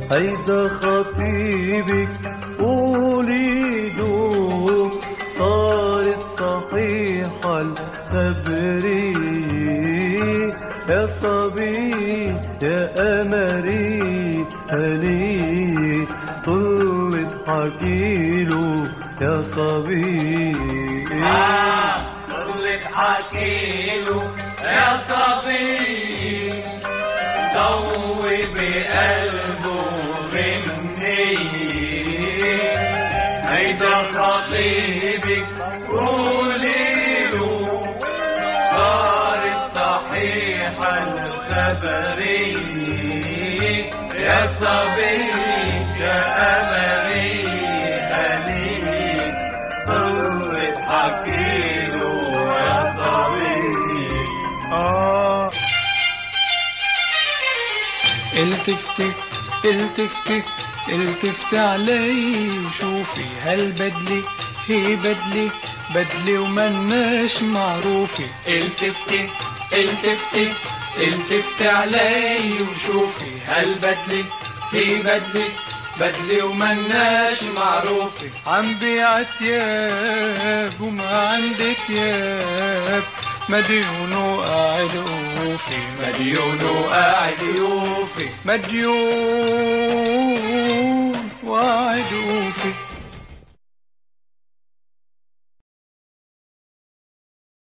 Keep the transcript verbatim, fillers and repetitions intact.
هيدا خطيبك قولي له صارت صحيحة الخبرية يا صبي يا قمري هني طلت حكيله يا صبي آه طلت حكيله يا صبي ضوي بقلبه مني هيدا خطيبك قولي له صارت صحيحة الخبرية يا صبي يا قمري هني طلت حكيله يا صبي. آه التفتي التفتي التفتي علي وشوفي هالبدلة هي بدلة بدلة ومناش معروفة. التفتي التفتي التفتي علي وشوفي هالبدلة هي بدلة بدلة ومناش معروفة. عم بيع تياب وما عندي تياب مديون وقاعد يوفي مديون وقاعد يوفي مديون وقاعد يوفي.